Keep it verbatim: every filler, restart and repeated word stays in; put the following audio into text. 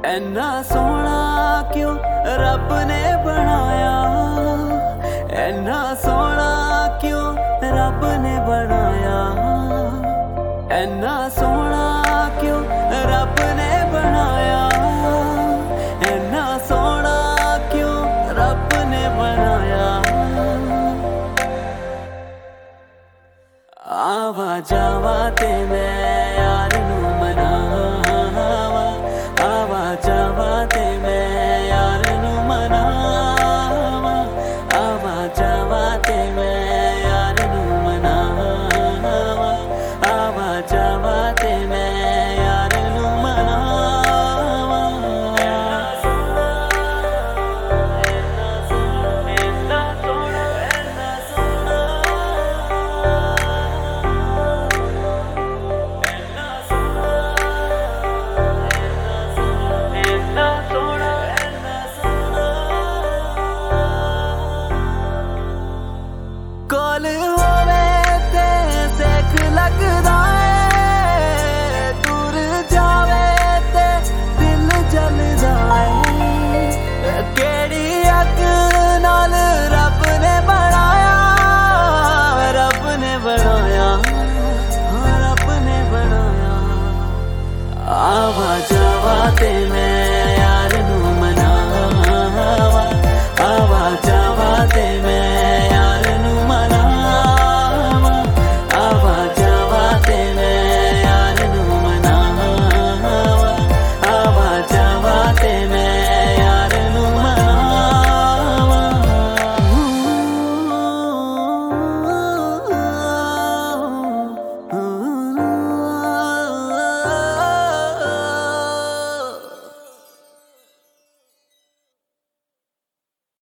ऐना सोहना क्यों रब ने बनाया, ऐना सोहना क्यों रब ने बनाया, ऐना सोहना क्यों रब ने बनाया, ऐना सोहना क्यों रब ने बनाया। आवा जावा ते मैं यार नू मनावा, आवा जावा ते मैं यार नू मनावा, आवा जावा ते मैं यार नू मनावा, आवा जावा ते मैं यार नू मनावा। ऐना सोहना, ऐना सोहना, ऐना सोहना, ऐना सोहना, ऐना सोहना, ऐना सोहना, ऐना सोहना। कॉल